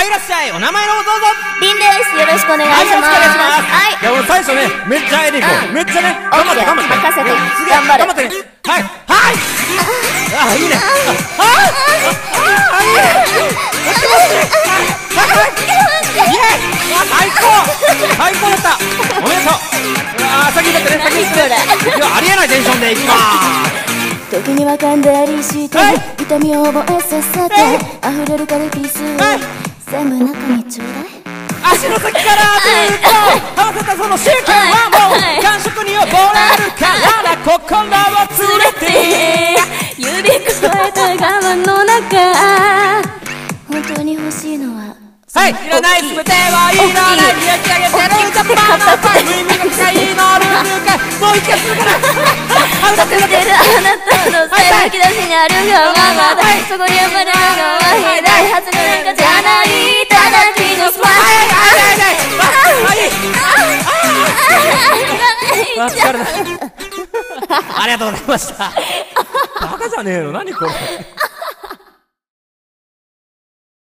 いらっしゃい。お名前のどうぞ。 りんです。よろしくお願いします。 はい、いやもう最初ね、めっちゃえでいこう。めっちゃね、頑張って頑張って。 任せて。 頑張ってね。はい、はい。あ、いいね。いいね。最高だった。おめでとう。先に行ってね、先に行って。ありえないテンションでいきまーす。 時には噛んだりして痛みを覚えさせて溢れるカルピスを全部中にちょうだい。 足の先からずっと合わせたそのシーケンはもう感触に溺れるからな心を連れて指くわえた我慢の中本当に欲しいのははい、いらないすべてはいらない焼き上げてるジャパンのファイ無意味が使いのルールかもう一回するから隠れてるあなたの背吹き出しにあるがままだそこに生まれるのはひどいはずなんかじゃないただ君のスマイルありがとうございました。バカじゃねえの、何これ。